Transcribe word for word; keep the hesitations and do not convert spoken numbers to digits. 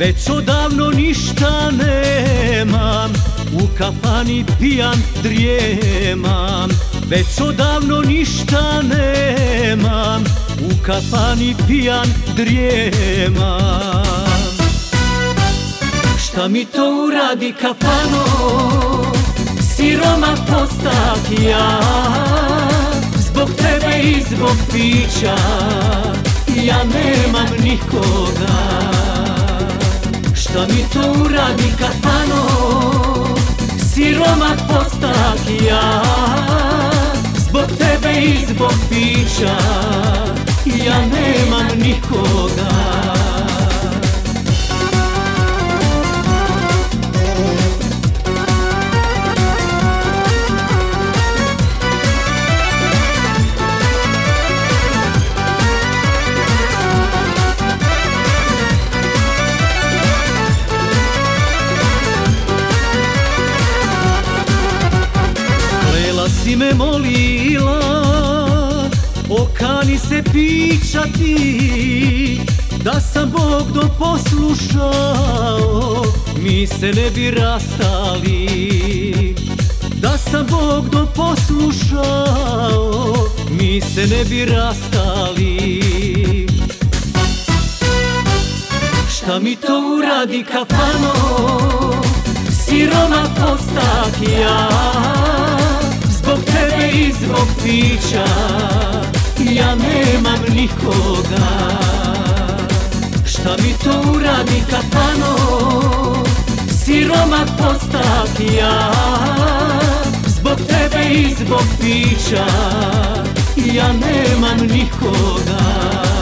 Već odavno ništa nemam, u kafani pijan drijemam. Već odavno ništa nemam, u kafani pijan drijemam. Šta mi to uradi kafano, siroma postak ja. Zbog tebe i zbog pića ja nemam nikoga. Šta mi to uradi kafano, siroma postak ja. Zbog tebe i zbog pića ja nemam nikoga. Si me molila, okani se pića ti. Da sam Bog do poslušao, mi se ne bi rastali. Da sam Bog do poslušao, mi se ne bi rastali. Šta mi to uradi kafano, siroma postak ja. Zbog tebe i zbog pića ja nemam nikoga. Šta mi to uradi kafano, siroma postak ja. Zbog tebe i zbog pića ja nemam nikoga.